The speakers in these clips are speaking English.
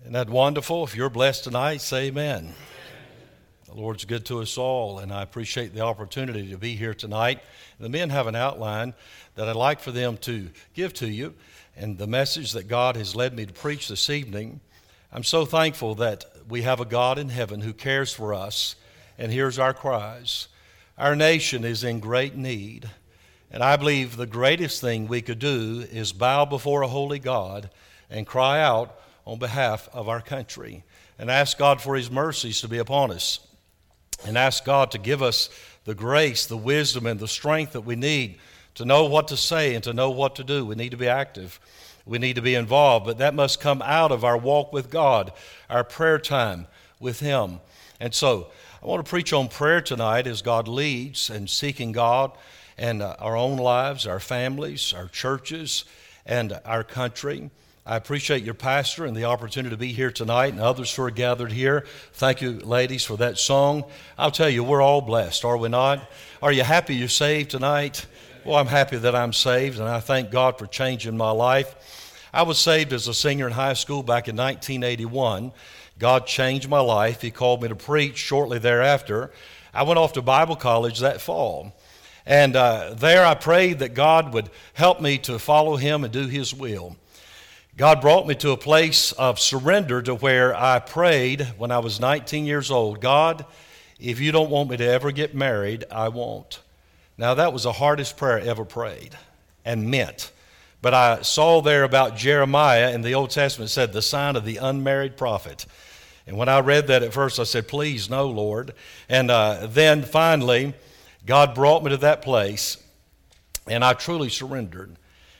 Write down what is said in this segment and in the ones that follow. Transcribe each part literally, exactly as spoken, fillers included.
Isn't that wonderful? If you're blessed tonight, say amen. Amen. The Lord's good to us all, and I appreciate the opportunity to be here tonight. The men have an outline that I'd like for them to give to you, and the message that God has led me to preach this evening. I'm so thankful that we have a God in heaven who cares for us and hears our cries. Our nation is in great need, and I believe the greatest thing we could do is bow before a holy God and cry out on behalf of our country and ask God for His mercies to be upon us and ask God to give us the grace, the wisdom, and the strength that we need to know what to say and to know what to do. We need to be active. We need to be involved, but that must come out of our walk with God, our prayer time with Him. And so I want to preach on prayer tonight as God leads and seeking God and uh, our own lives, our families, our churches, and our country. I appreciate your pastor and the opportunity to be here tonight and others who are gathered here. Thank you, ladies, for that song. I'll tell you, we're all blessed, are we not? Are you happy you're saved tonight? Well, I'm happy that I'm saved, and I thank God for changing my life. I was saved as a senior in high school back in nineteen eighty-one. God changed my life. He called me to preach shortly thereafter. I went off to Bible college that fall. And uh, there I prayed that God would help me to follow Him and do His will. God brought me to a place of surrender to where I prayed when I was nineteen years old. God, if you don't want me to ever get married, I won't. Now that was the hardest prayer I ever prayed and meant. But I saw there about Jeremiah in the Old Testament, it said the sign of the unmarried prophet. And when I read that at first, I said, please, no, Lord. And uh, then finally, God brought me to that place, and I truly surrendered.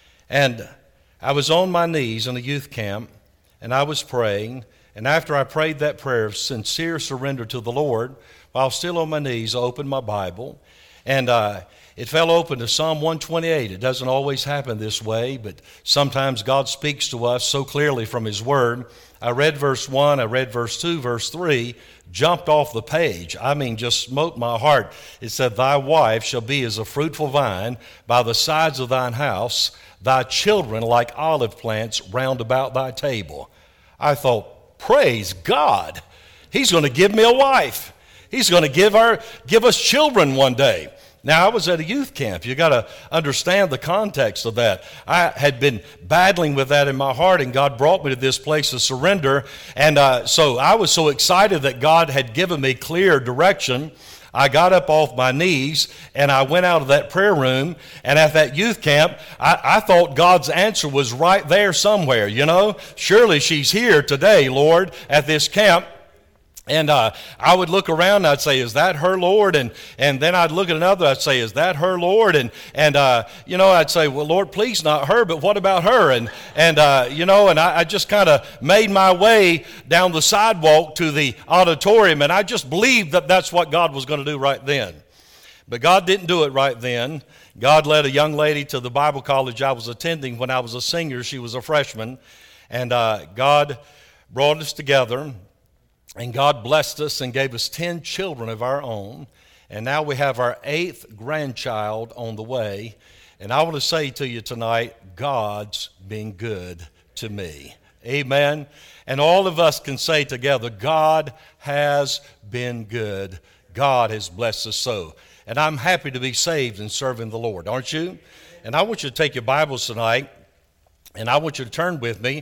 And I was on my knees in a youth camp, and I was praying. And after I prayed that prayer of sincere surrender to the Lord, while still on my knees, I opened my Bible. And uh, it fell open to Psalm one twenty-eight. It doesn't always happen this way, but sometimes God speaks to us so clearly from His Word. I read verse one, I read verse two, verse three, jumped off the page. I mean, just smote my heart. It said, thy wife shall be as a fruitful vine by the sides of thine house, thy children like olive plants round about thy table. I thought, praise God. He's going to give me a wife. He's going to give our, give us children one day. Now, I was at a youth camp. You got to understand the context of that. I had been battling with that in my heart, and God brought me to this place of surrender. And uh, so I was so excited that God had given me clear direction. I got up off my knees, and I went out of that prayer room, and at that youth camp, I, I thought God's answer was right there somewhere, you know. Surely she's here today, Lord, at this camp. And uh, I would look around and I'd say, is that her, Lord? And and then I'd look at another, I'd say, is that her, Lord? And, and uh, you know, I'd say, well, Lord, please not her, but what about her? And, and uh, you know, and I, I just kind of made my way down the sidewalk to the auditorium, and I just believed that that's what God was going to do right then. But God didn't do it right then. God led a young lady to the Bible college I was attending when I was a senior. She was a freshman. And uh, God brought us together. And God blessed us and gave us ten children of our own. And now we have our eighth grandchild on the way. And I want to say to you tonight, God's been good to me. Amen. And all of us can say together, God has been good. God has blessed us so. And I'm happy to be saved and serving the Lord, aren't you? And I want you to take your Bibles tonight, and I want you to turn with me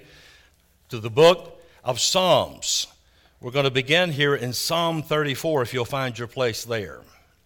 to the book of Psalms. We're going to begin here in Psalm thirty-four, if you'll find your place there.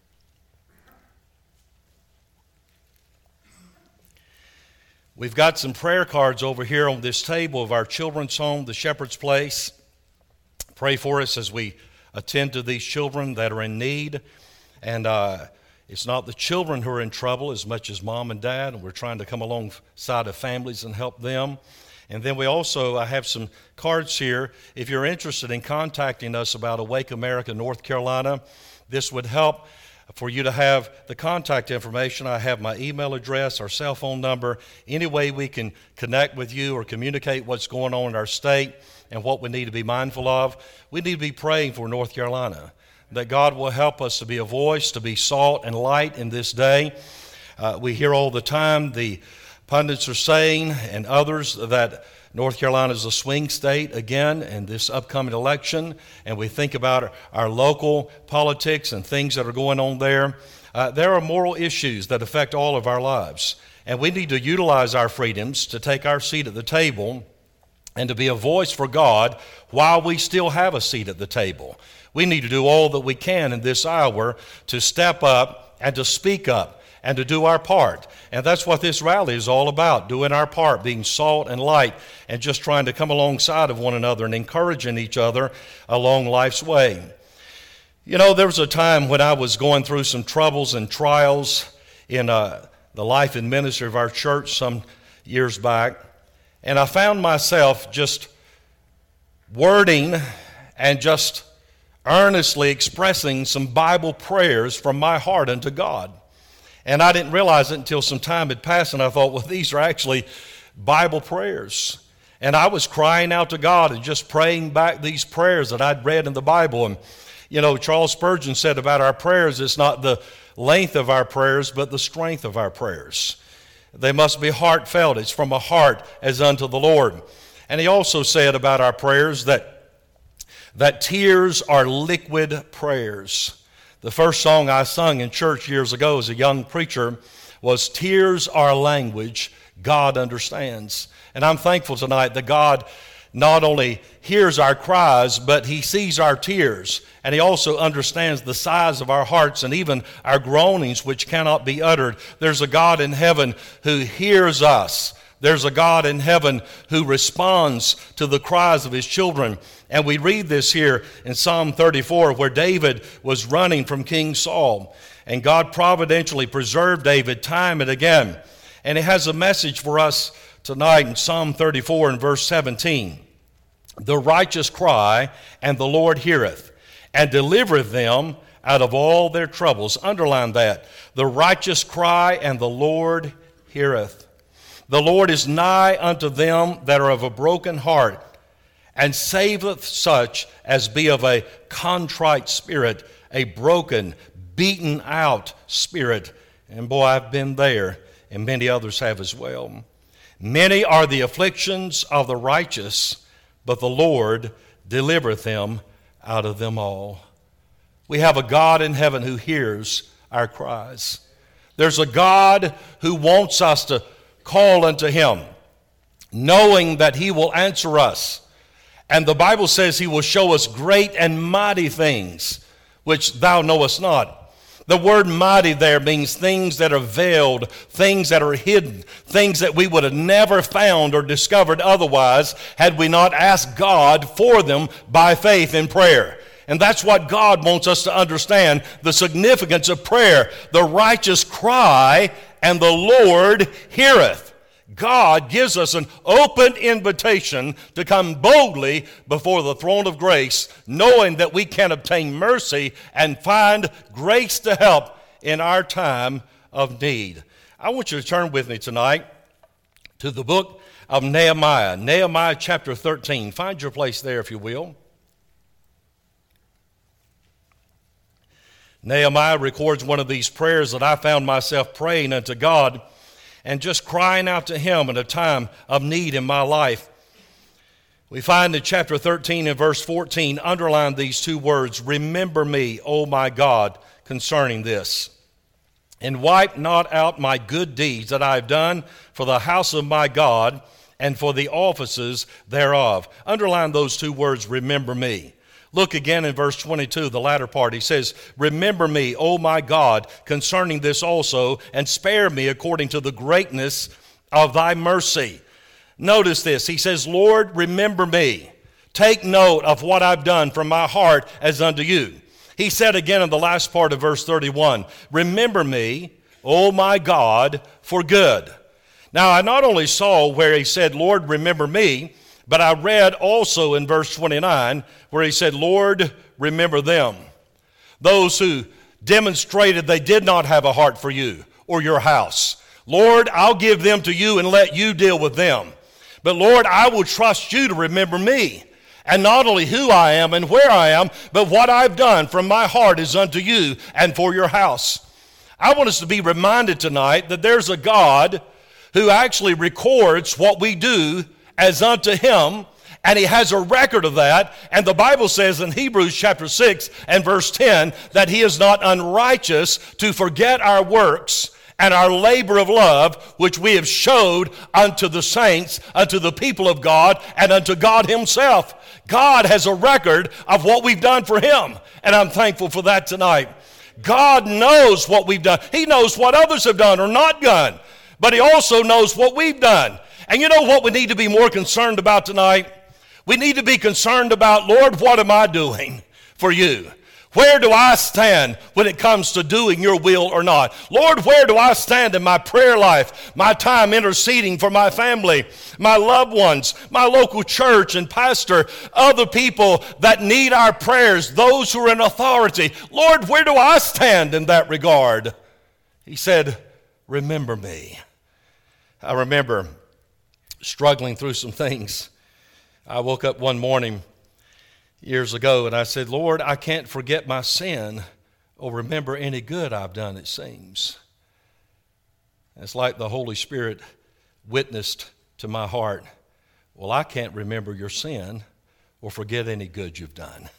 We've got some prayer cards over here on this table of our children's home, the Shepherd's Place. Pray for us as we attend to these children that are in need. And uh, it's not the children who are in trouble as much as mom and dad, and we're trying to come alongside of families and help them. And then we also, I have some cards here. If you're interested in contacting us about Awake America North Carolina, this would help for you to have the contact information. I have my email address, our cell phone number, any way we can connect with you or communicate what's going on in our state and what we need to be mindful of. We need to be praying for North Carolina, that God will help us to be a voice, to be salt and light in this day. Uh, we hear all the time the pundits are saying, and others, that North Carolina is a swing state again in this upcoming election, and we think about our, our local politics and things that are going on there. Uh, there are moral issues that affect all of our lives, and we need to utilize our freedoms to take our seat at the table and to be a voice for God while we still have a seat at the table. We need to do all that we can in this hour to step up and to speak up and to do our part. And that's what this rally is all about, doing our part, being salt and light, and just trying to come alongside of one another and encouraging each other along life's way. You know, there was a time when I was going through some troubles and trials in uh, the life and ministry of our church some years back, and I found myself just wording and just earnestly expressing some Bible prayers from my heart unto God. And I didn't realize it until some time had passed, and I thought, well, these are actually Bible prayers. And I was crying out to God and just praying back these prayers that I'd read in the Bible. And, you know, Charles Spurgeon said about our prayers, it's not the length of our prayers, but the strength of our prayers. They must be heartfelt. It's from a heart as unto the Lord. And he also said about our prayers that, that tears are liquid prayers. The first song I sung in church years ago as a young preacher was "Tears Are Language God Understands." And I'm thankful tonight that God not only hears our cries, but He sees our tears. And He also understands the size of our hearts and even our groanings which cannot be uttered. There's a God in heaven who hears us. There's a God in heaven who responds to the cries of His children. And we read this here in Psalm thirty-four, where David was running from King Saul. And God providentially preserved David time and again. And it has a message for us tonight in Psalm thirty-four and verse seventeen. The righteous cry, and the Lord heareth, and delivereth them out of all their troubles. Underline that. The righteous cry, and the Lord heareth. The Lord is nigh unto them that are of a broken heart, and saveth such as be of a contrite spirit, a broken, beaten out spirit. And boy, I've been there, and many others have as well. Many are the afflictions of the righteous, but the Lord delivereth them out of them all. We have a God in heaven who hears our cries. There's a God who wants us to call unto Him, knowing that He will answer us. And the Bible says He will show us great and mighty things, which thou knowest not. The word mighty there means things that are veiled, things that are hidden, things that we would have never found or discovered otherwise had we not asked God for them by faith in prayer. And that's what God wants us to understand, the significance of prayer. The righteous cry, and the Lord heareth. God gives us an open invitation to come boldly before the throne of grace, knowing that we can obtain mercy and find grace to help in our time of need. I want you to turn with me tonight to the book of Nehemiah, Nehemiah chapter thirteen. Find your place there, if you will. Nehemiah records one of these prayers that I found myself praying unto God and just crying out to Him in a time of need in my life. We find in chapter thirteen and verse fourteen, underline these two words, "Remember me, O my God, concerning this, and wipe not out my good deeds that I have done for the house of my God and for the offices thereof." Underline those two words, remember me. Look again in verse twenty-two, the latter part. He says, "Remember me, O my God, concerning this also, and spare me according to the greatness of thy mercy." Notice this. He says, "Lord, remember me. Take note of what I've done from my heart as unto you." He said again in the last part of verse thirty-one, "Remember me, O my God, for good." Now, I not only saw where he said, "Lord, remember me," but I read also in verse twenty-nine where he said, "Lord, remember them." Those who demonstrated they did not have a heart for you or your house. Lord, I'll give them to you and let you deal with them. But Lord, I will trust you to remember me. And not only who I am and where I am, but what I've done from my heart is unto you and for your house. I want us to be reminded tonight that there's a God who actually records what we do as unto him, and he has a record of that. And the Bible says in Hebrews chapter six and verse ten that he is not unrighteous to forget our works and our labor of love, which we have showed unto the saints, unto the people of God, and unto God himself. God has a record of what we've done for him, and I'm thankful for that tonight. God knows what we've done. He knows what others have done or not done, but he also knows what we've done. And you know what we need to be more concerned about tonight? We need to be concerned about, Lord, what am I doing for you? Where do I stand when it comes to doing your will or not? Lord, where do I stand in my prayer life, my time interceding for my family, my loved ones, my local church and pastor, other people that need our prayers, those who are in authority? Lord, where do I stand in that regard? He said, remember me. I remember struggling through some things. I woke up one morning years ago, and I said, Lord, I can't forget my sin or remember any good I've done, it seems. It's like the Holy Spirit witnessed to my heart, well, I can't remember your sin or forget any good you've done.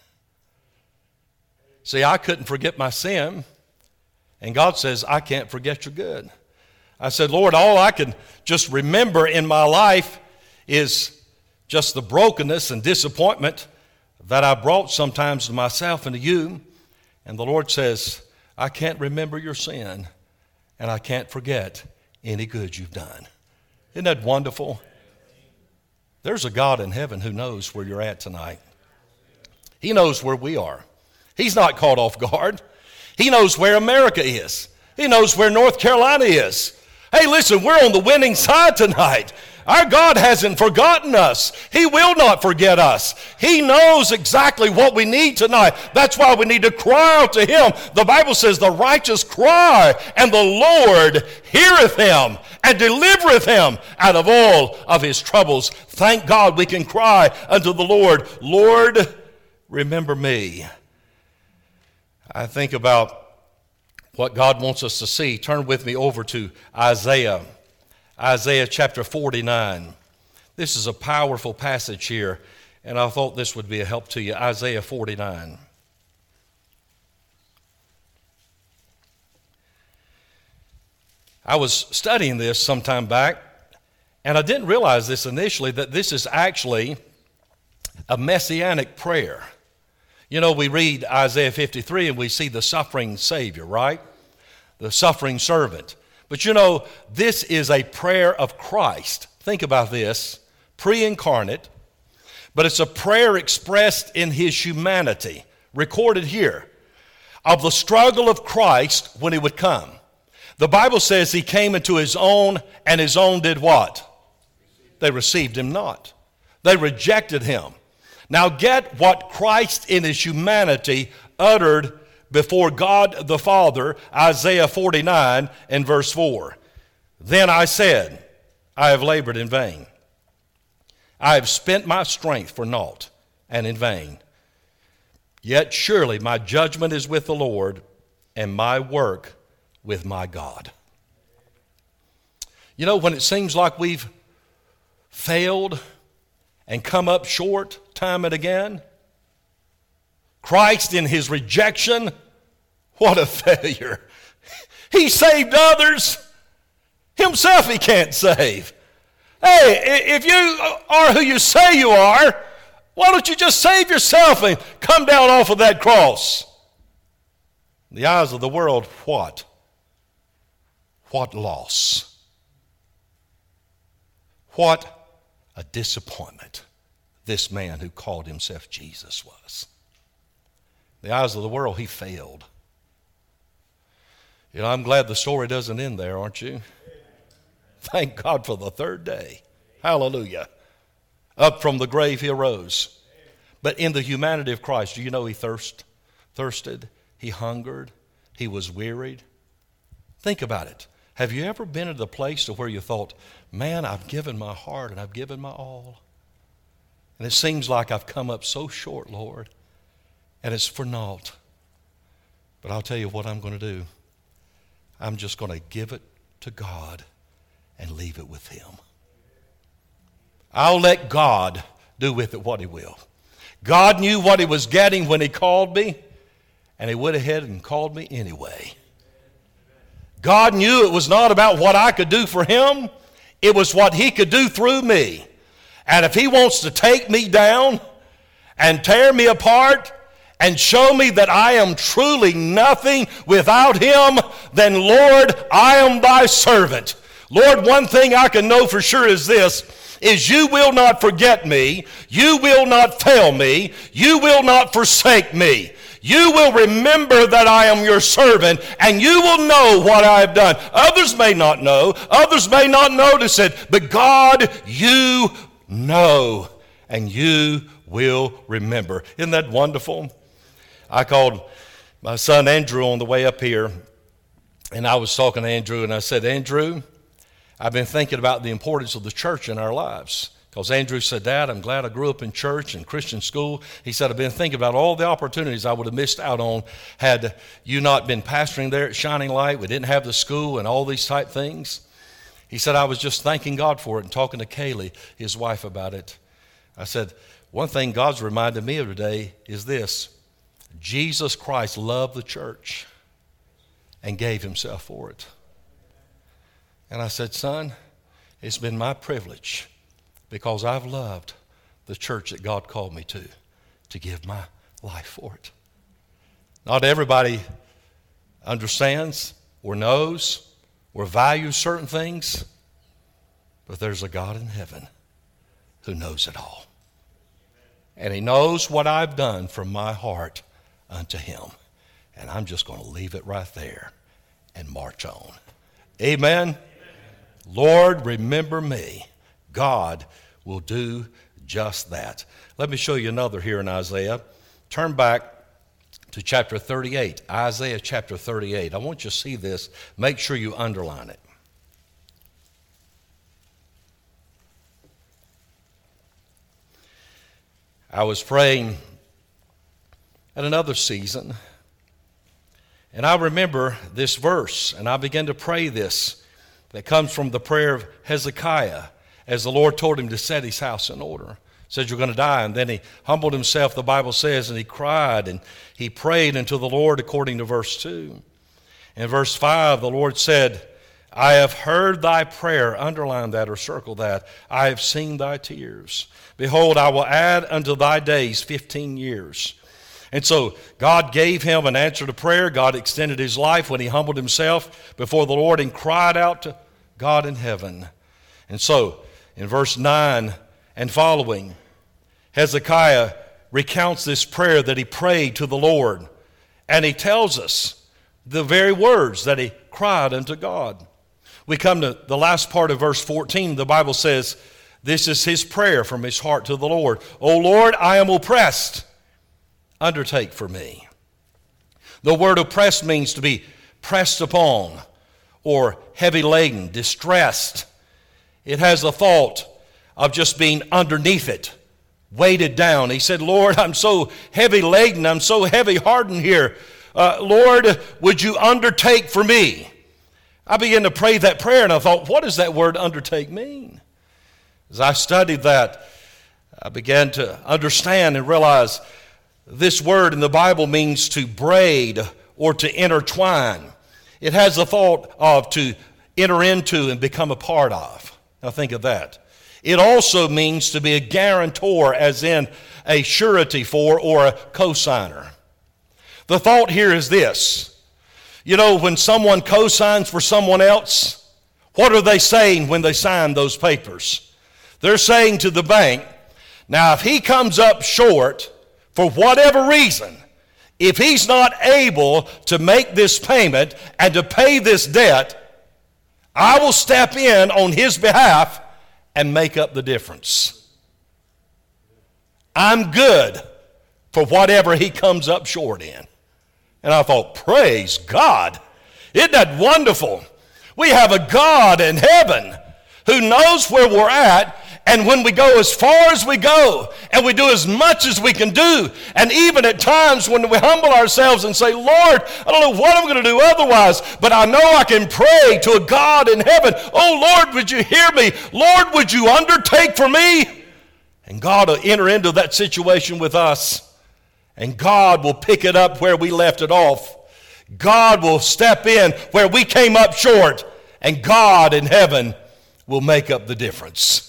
See, I couldn't forget my sin, and God says, I can't forget your good. I said, Lord, all I can just remember in my life is just the brokenness and disappointment that I brought sometimes to myself and to you. And the Lord says, I can't remember your sin, and I can't forget any good you've done. Isn't that wonderful? There's a God in heaven who knows where you're at tonight. He knows where we are. He's not caught off guard. He knows where America is. He knows where North Carolina is. Hey, listen, we're on the winning side tonight. Our God hasn't forgotten us. He will not forget us. He knows exactly what we need tonight. That's why we need to cry out to him. The Bible says the righteous cry, and the Lord heareth him and delivereth him out of all of his troubles. Thank God we can cry unto the Lord, Lord, remember me. I think about what God wants us to see. Turn with me over to Isaiah. Isaiah chapter forty-nine. This is a powerful passage here, and I thought this would be a help to you. Isaiah forty-nine. I was studying this some time back, and I didn't realize this initially, that this is actually a messianic prayer. You know, we read Isaiah fifty-three and we see the suffering Savior, right? The suffering servant. But you know, this is a prayer of Christ. Think about this, pre-incarnate, but it's a prayer expressed in his humanity, recorded here, of the struggle of Christ when he would come. The Bible says he came into his own, and his own did what? They received him not. They rejected him. Now get what Christ in his humanity uttered before God the Father, Isaiah forty-nine and verse four. Then I said, I have labored in vain. I have spent my strength for naught and in vain. Yet surely my judgment is with the Lord, and my work with my God. You know, when it seems like we've failed and come up short time and again, Christ in his rejection, what a failure. He saved others. Himself he can't save. Hey, if you are who you say you are, why don't you just save yourself and come down off of that cross? In the eyes of the world, what? What loss? What a disappointment this man who called himself Jesus was. In the eyes of the world, he failed. You know, I'm glad the story doesn't end there, aren't you? Thank God for the third day. Hallelujah. Up from the grave he arose. But in the humanity of Christ, do you know he thirst, thirsted? He hungered. He was wearied. Think about it. Have you ever been at a place to where you thought, man, I've given my heart and I've given my all, and it seems like I've come up so short, Lord, and it's for naught. But I'll tell you what I'm going to do. I'm just going to give it to God and leave it with him. I'll let God do with it what he will. God knew what he was getting when he called me, and he went ahead and called me anyway. God knew it was not about what I could do for him. It was what he could do through me. And if he wants to take me down and tear me apart and show me that I am truly nothing without him, then Lord, I am thy servant. Lord, one thing I can know for sure is this, is you will not forget me. You will not fail me. You will not forsake me. You will remember that I am your servant, and you will know what I have done. Others may not know. Others may not notice it. But God, you know, and you will remember. Isn't that wonderful? I called my son Andrew on the way up here, and I was talking to Andrew, and I said, Andrew, I've been thinking about the importance of the church in our lives. Because Andrew said, Dad, I'm glad I grew up in church and Christian school. He said, I've been thinking about all the opportunities I would have missed out on had you not been pastoring there at Shining Light. We didn't have the school and all these type things. He said, I was just thanking God for it and talking to Kaylee, his wife, about it. I said, one thing God's reminded me of today is this. Jesus Christ loved the church and gave himself for it. And I said, son, it's been my privilege, because I've loved the church that God called me to, to give my life for it. Not everybody understands or knows or values certain things, but there's a God in heaven who knows it all. And he knows what I've done from my heart unto him. And I'm just going to leave it right there and march on. Amen. Amen. Lord, remember me. God will do just that. Let me show you another here in Isaiah. Turn back to chapter thirty-eight. Isaiah chapter thirty-eight. I want you to see this. Make sure you underline it. I was praying at another season, and I remember this verse, and I began to pray this that comes from the prayer of Hezekiah, as the Lord told him to set his house in order. Said, you're going to die. And then he humbled himself, the Bible says, and he cried and he prayed unto the Lord according to verse two. In verse five, the Lord said, I have heard thy prayer. Underline that or circle that. I have seen thy tears. Behold, I will add unto thy days fifteen years. And so God gave him an answer to prayer. God extended his life when he humbled himself before the Lord and cried out to God in heaven. And so in verse nine and following, Hezekiah recounts this prayer that he prayed to the Lord. And he tells us the very words that he cried unto God. We come to the last part of verse fourteen. The Bible says, this is his prayer from his heart to the Lord. O Lord, I am oppressed. Undertake for me. The word oppressed means to be pressed upon or heavy laden, distressed. It has the thought of just being underneath it, weighted down. He said, Lord, I'm so heavy laden, I'm so heavy hardened here. Uh, Lord, would you undertake for me? I began to pray that prayer and I thought, what does that word undertake mean? As I studied that, I began to understand and realize this word in the Bible means to braid or to intertwine. It has the thought of to enter into and become a part of. Now think of that. It also means to be a guarantor, as in a surety for or a cosigner. The thought here is this. You know, when someone cosigns for someone else, what are they saying when they sign those papers? They're saying to the bank, now if he comes up short, for whatever reason, if he's not able to make this payment and to pay this debt, I will step in on his behalf and make up the difference. I'm good for whatever he comes up short in. And I thought, praise God. Isn't that wonderful? We have a God in heaven who knows where we're at, And when we go as far as we go, and we do as much as we can do, and even at times when we humble ourselves and say, Lord, I don't know what I'm going to do otherwise, but I know I can pray to a God in heaven. Oh, Lord, would you hear me? Lord, would you undertake for me? And God will enter into that situation with us, and God will pick it up where we left it off. God will step in where we came up short, and God in heaven will make up the difference.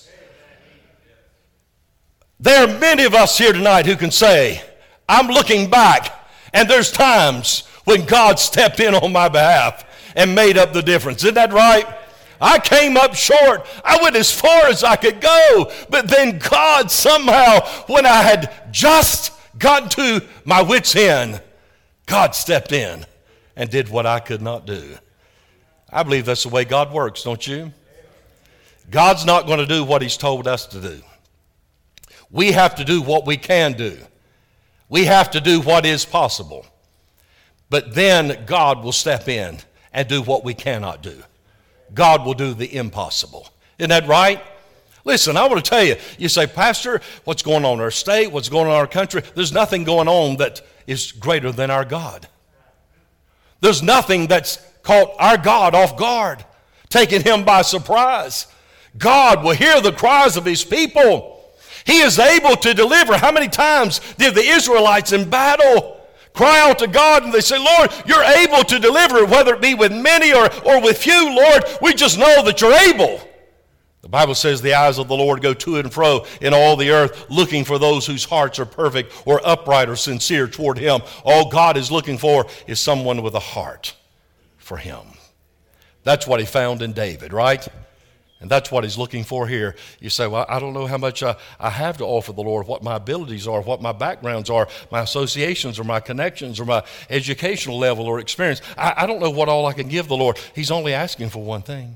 There are many of us here tonight who can say, I'm looking back, and there's times when God stepped in on my behalf and made up the difference. Isn't that right? I came up short. I went as far as I could go. But then God somehow, when I had just gotten to my wits' end, God stepped in and did what I could not do. I believe that's the way God works, don't you? God's not going to do what he's told us to do. We have to do what we can do. We have to do what is possible. But then God will step in and do what we cannot do. God will do the impossible. Isn't that right? Listen, I want to tell you, you say, Pastor, what's going on in our state? What's going on in our country? There's nothing going on that is greater than our God. There's nothing that's caught our God off guard, taking him by surprise. God will hear the cries of his people. He is able to deliver. How many times did the Israelites in battle cry out to God and they say, Lord, you're able to deliver, whether it be with many or, or with few, Lord, we just know that you're able. The Bible says the eyes of the Lord go to and fro in all the earth, looking for those whose hearts are perfect or upright or sincere toward him. All God is looking for is someone with a heart for him. That's what he found in David, right? And that's what he's looking for here. You say, well, I don't know how much I, I have to offer the Lord, what my abilities are, what my backgrounds are, my associations or my connections or my educational level or experience. I, I don't know what all I can give the Lord. He's only asking for one thing.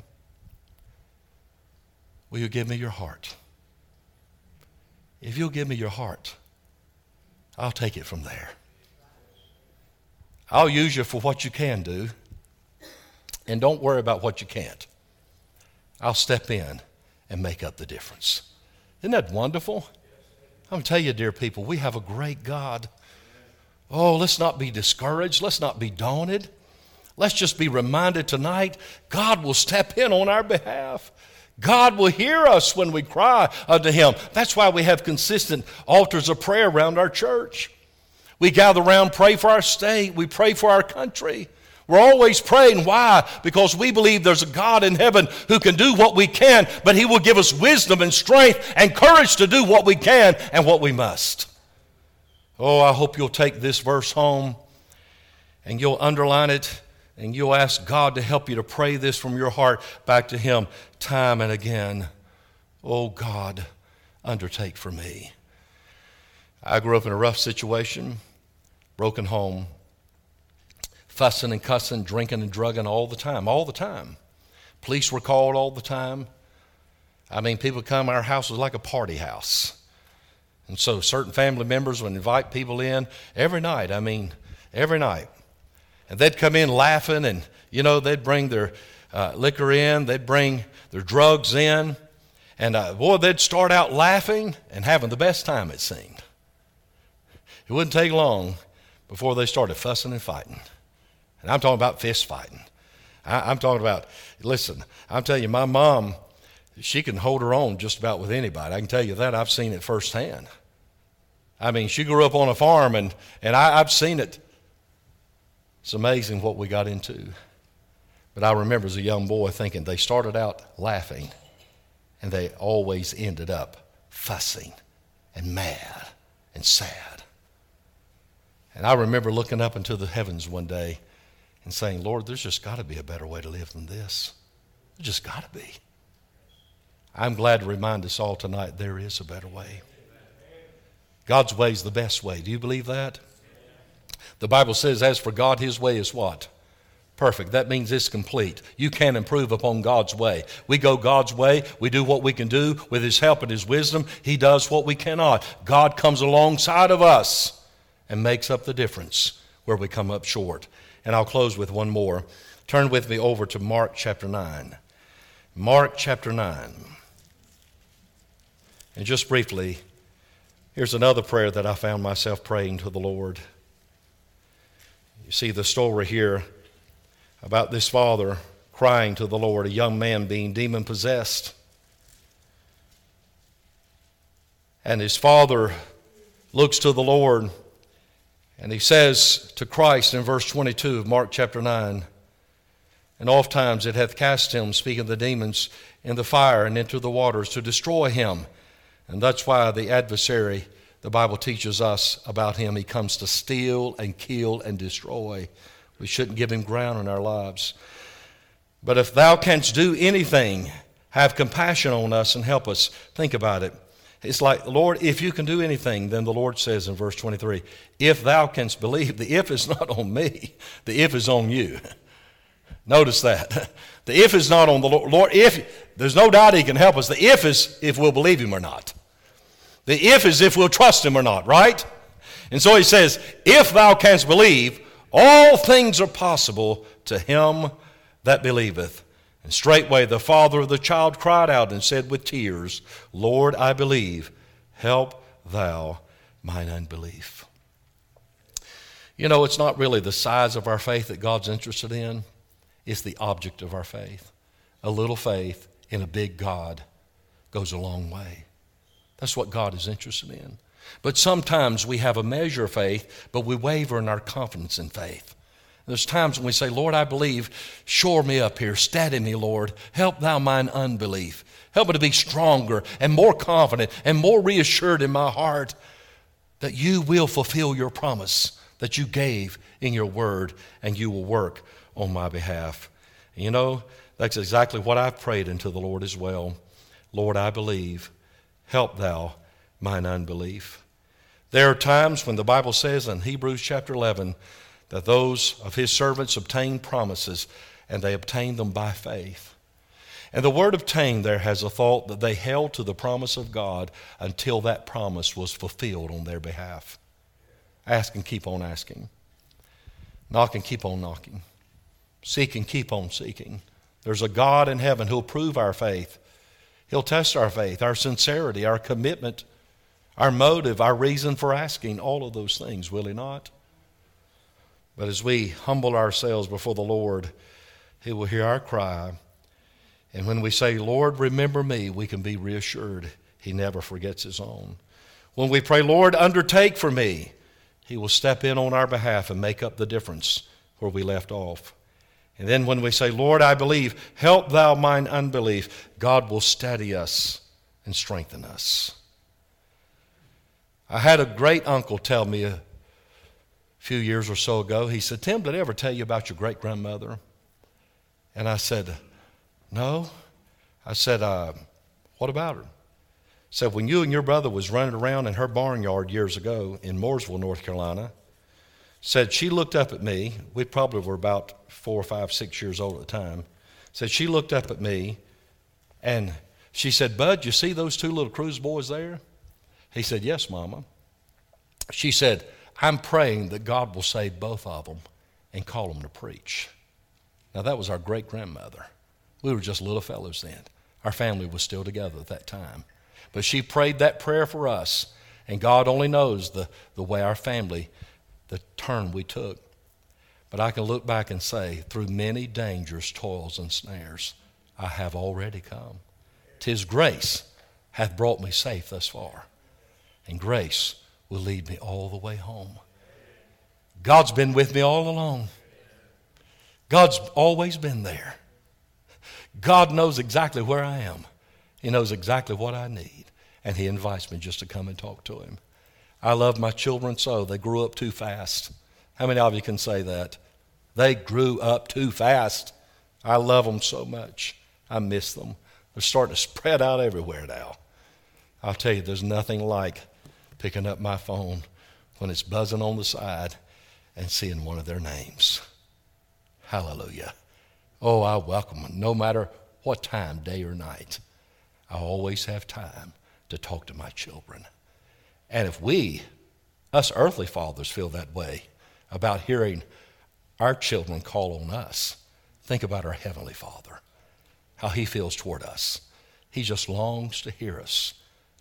Will you give me your heart? If you'll give me your heart, I'll take it from there. I'll use you for what you can do, and don't worry about what you can't. I'll step in and make up the difference. Isn't that wonderful? I'm going to tell you, dear people, we have a great God. Oh, let's not be discouraged. Let's not be daunted. Let's just be reminded tonight, God will step in on our behalf. God will hear us when we cry unto him. That's why we have consistent altars of prayer around our church. We gather around, pray for our state. We pray for our country. We're always praying. Why? Because we believe there's a God in heaven who can do what we can, but he will give us wisdom and strength and courage to do what we can and what we must. Oh, I hope you'll take this verse home and you'll underline it and you'll ask God to help you to pray this from your heart back to him time and again. Oh, God, undertake for me. I grew up in a rough situation, broken home, fussing and cussing, drinking and drugging all the time, all the time. Police were called all the time. I mean, people come, our house was like a party house. And so certain family members would invite people in every night, I mean, every night. And they'd come in laughing and, you know, they'd bring their uh, liquor in, they'd bring their drugs in. And, uh, boy, they'd start out laughing and having the best time, it seemed. It wouldn't take long before they started fussing and fighting. And I'm talking about fist fighting. I, I'm talking about, listen, I'm telling you, my mom, she can hold her own just about with anybody. I can tell you that. I've seen it firsthand. I mean, she grew up on a farm, and, and I, I've seen it. It's amazing what we got into. But I remember as a young boy thinking they started out laughing, and they always ended up fussing and mad and sad. And I remember looking up into the heavens one day and saying, Lord, there's just got to be a better way to live than this. There's just got to be. I'm glad to remind us all tonight there is a better way. God's way is the best way. Do you believe that? The Bible says, as for God, his way is what? Perfect. That means it's complete. You can't improve upon God's way. We go God's way. We do what we can do with his help and his wisdom. He does what we cannot. God comes alongside of us and makes up the difference where we come up short. And I'll close with one more. Turn with me over to Mark chapter nine. Mark chapter nine. And just briefly, here's another prayer that I found myself praying to the Lord. You see the story here about this father crying to the Lord, a young man being demon-possessed. And his father looks to the Lord, and he says to Christ in verse twenty-two of Mark chapter nine, "And oft times it hath cast him," speaking of the demons, "in the fire and into the waters to destroy him." And that's why the adversary, the Bible teaches us about him, he comes to steal and kill and destroy. We shouldn't give him ground in our lives. "But if thou canst do anything, have compassion on us and help us." Think about it. It's like, Lord, if you can do anything, then the Lord says in verse twenty-three, if thou canst believe. The if is not on me. The if is on you. Notice that. The if is not on the Lord. Lord, if, there's no doubt he can help us. The if is if we'll believe him or not. The if is if we'll trust him or not, right? And so he says, if thou canst believe, all things are possible to him that believeth. And straightway the father of the child cried out and said with tears, Lord, I believe, help thou mine unbelief. You know, it's not really the size of our faith that God's interested in. It's the object of our faith. A little faith in a big God goes a long way. That's what God is interested in. But sometimes we have a measure of faith, but we waver in our confidence in faith. There's times when we say, Lord, I believe, shore me up here, steady me, Lord. Help thou mine unbelief. Help me to be stronger and more confident and more reassured in my heart that you will fulfill your promise that you gave in your word and you will work on my behalf. And you know, that's exactly what I've prayed unto the Lord as well. Lord, I believe, help thou mine unbelief. There are times when the Bible says in Hebrews chapter eleven that those of his servants obtain promises, and they obtain them by faith. And the word obtain there has a thought that they held to the promise of God until that promise was fulfilled on their behalf. Ask and keep on asking. Knock and keep on knocking. Seek and keep on seeking. There's a God in heaven who'll prove our faith. He'll test our faith, our sincerity, our commitment, our motive, our reason for asking, all of those things, will he not? But as we humble ourselves before the Lord, he will hear our cry. And when we say, Lord, remember me, we can be reassured he never forgets his own. When we pray, Lord, undertake for me, he will step in on our behalf and make up the difference where we left off. And then when we say, Lord, I believe, help thou mine unbelief, God will steady us and strengthen us. I had a great uncle tell me a few years or so ago, he said, Tim, did I ever tell you about your great-grandmother? And I said, no. I said, uh, what about her? He said, when you and your brother was running around in her barnyard years ago in Mooresville, North Carolina, said she looked up at me. We probably were about four, five, six years old at the time. Said she looked up at me, and she said, Bud, you see those two little cruise boys there? He said, yes, Mama. She said, I'm praying that God will save both of them and call them to preach. Now, that was our great-grandmother. We were just little fellows then. Our family was still together at that time. But she prayed that prayer for us, and God only knows the, the way our family, the turn we took. But I can look back and say, through many dangers, toils, and snares, I have already come. 'Tis grace hath brought me safe thus far, and grace will lead me all the way home. God's been with me all along. God's always been there. God knows exactly where I am. He knows exactly what I need, and he invites me just to come and talk to him. I love my children so. They grew up too fast. How many of you can say that? They grew up too fast. I love them so much. I miss them. They're starting to spread out everywhere now. I'll tell you, there's nothing like picking up my phone when it's buzzing on the side and seeing one of their names. Hallelujah. Oh, I welcome them no matter what time, day or night. I always have time to talk to my children. And if we, us earthly fathers, feel that way about hearing our children call on us, think about our Heavenly Father, how he feels toward us. He just longs to hear us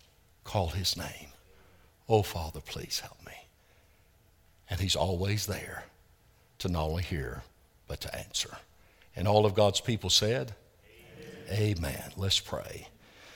call his name. Oh, Father, please help me. And he's always there to not only hear, but to answer. And all of God's people said, Amen. Amen. Let's pray.